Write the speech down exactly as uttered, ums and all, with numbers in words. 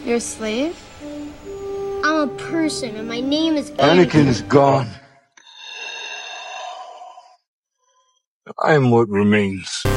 You're a slave? I'm a person, and my name is Anakin's gone. I am what remains.